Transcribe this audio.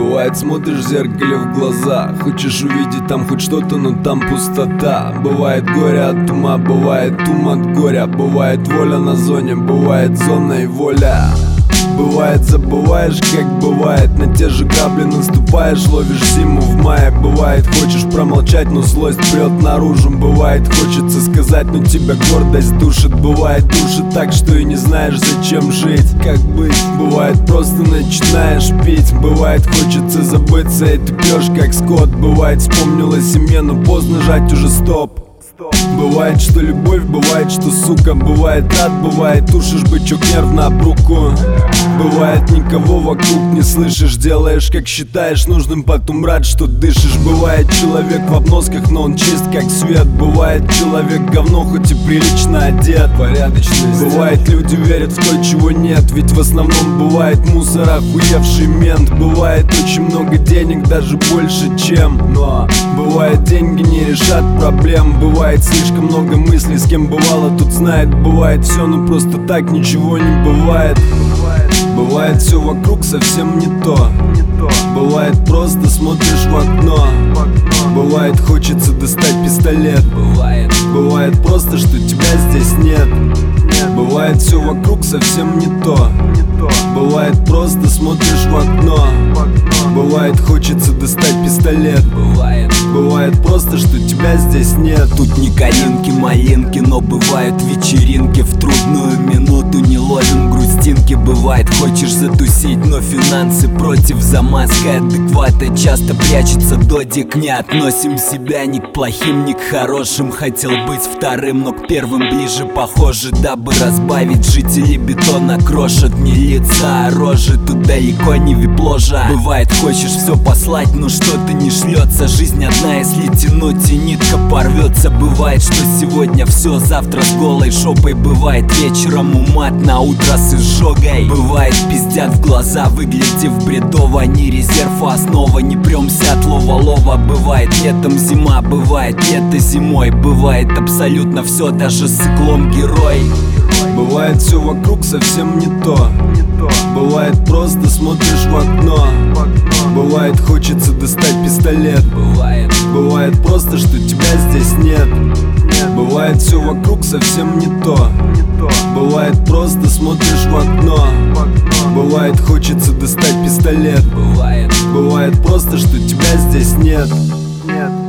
Бывает, смотришь в зеркале в глаза, хочешь увидеть там хоть что-то, но там пустота. Бывает горе от ума, бывает ум от горя. Бывает воля на зоне, бывает зона и воля. Бывает, забываешь, как бывает, на те же грабли наступаешь, ловишь зиму в мае. Бывает, хочешь промолчать, но злость прет наружу. Бывает, хочется сказать, но тебя гордость душит. Бывает, душит так, что и не знаешь, зачем жить, как быть. Бывает, просто начинаешь пить. Бывает, хочется забыться, и ты пьешь, как скот. Бывает, вспомнила семье, но поздно жать уже стоп. Бывает, что любовь, бывает, что сука. Бывает рад, бывает тушишь бычок нервно об руку. Бывает, никого вокруг не слышишь, делаешь, как считаешь нужным, потом рад, что дышишь. Бывает, человек в обносках, но он чист, как свет. Бывает, человек говно, хоть и прилично одет, порядочность. Бывает, люди верят в то, чего нет, ведь в основном бывает мусор, охуевший мент. Бывает, очень много денег, даже больше, чем. Но бывает, деньги не решат проблем. Бывает, слишком много мыслей, с кем бывало, тут знает. Бывает все, но просто так ничего не бывает. Бывает, все вокруг совсем не то. Бывает, просто смотришь в окно. Бывает, хочется достать пистолет. Бывает просто, что тебя здесь нет. Бывает, все вокруг совсем не то. Бывает, просто смотришь в окно. Бывает, хочется достать пистолет. Бывает просто, что тебя здесь нет. Тут не калинки-малинки, но бывают вечеринки. В трудную минуту не ловим грустинки. Бывает, хочешь затусить, но финансы против. За маской адеквата часто прячется додик. Не относим себя ни к плохим, ни к хорошим. Хотел быть вторым, но к первым ближе похоже. Дабы разбавить, жители бетона крошат. Не лица, а рожи, тут далеко не вип-ложа. Бывает, хочешь все послать, но что-то не шлется. Жизнь одна, если тянуть, и нитка порвется. Бывает, что сегодня все, завтра с голой шопой. Бывает, вечером умат, на утро с изжогой. Бывает, пиздят в глаза, выглядев бредово. Не резерв, а основа, не премся от лова-лова. Бывает, летом зима, бывает, лето зимой. Бывает абсолютно все, даже с иглом герой. Бывает, все вокруг совсем не то. Бывает, просто смотришь в окно. Бывает, хочется достать пистолет. Бывает просто, что тебя здесь нет. Бывает, все вокруг совсем не то. Бывает, просто смотришь в окно. Бывает, хочется достать пистолет. Бывает просто, что тебя здесь нет.